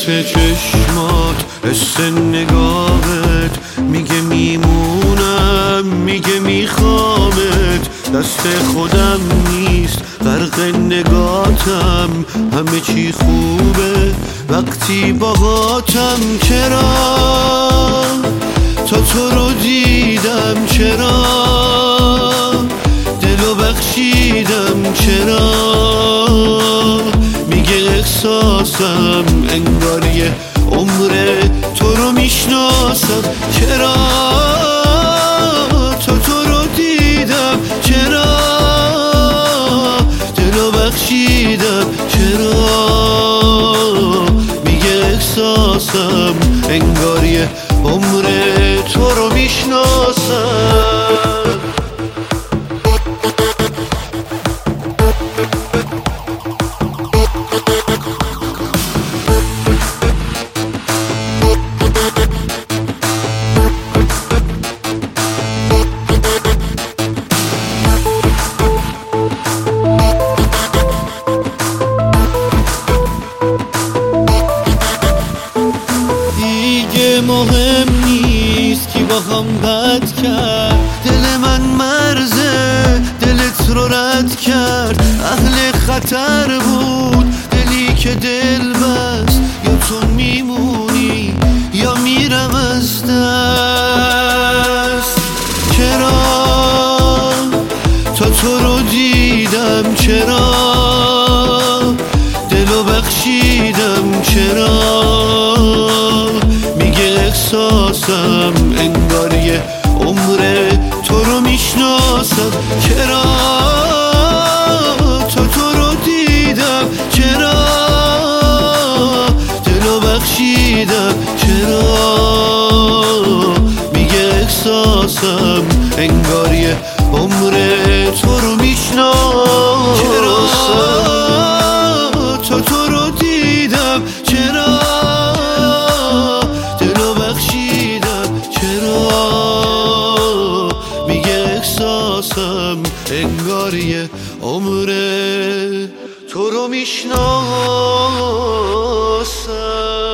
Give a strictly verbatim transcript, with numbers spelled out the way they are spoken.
چشمات، حس نگاهت میگه میمونم، میگه میخوامت. دست خودم نیست غرق نگاتم، همه چی خوبه وقتی باهاتم. چرا تا تو رو دیدم، چرا دلو بخشیدم، چرا میگه احساسم انگار یه عمره تو رو میشناسم. چرا تا تو رو دیدم، چرا دلو بخشیدم، چرا میگه احساسم انگار یه عمره تو رو میشناسم. مهم نیست کی با هم بد کرد، دل من مرزه دلت رو رد کرد. اهل خطر بود دلی که دل بست، یا تو میمونی یا میرم از دست. چرا تا تو رو دیدم، چرا دلو بخشیدم، چرا احساسم انگار یه عمره تو رو میشناسم. چرا تا تو رو دیدم، چرا دلو بخشیدم، چرا میگه احساسم انگار یه عمره تو رو میشناسم. چرا تا تو رو دیدم، چرا انگار یه عمره تو رو میشناسم.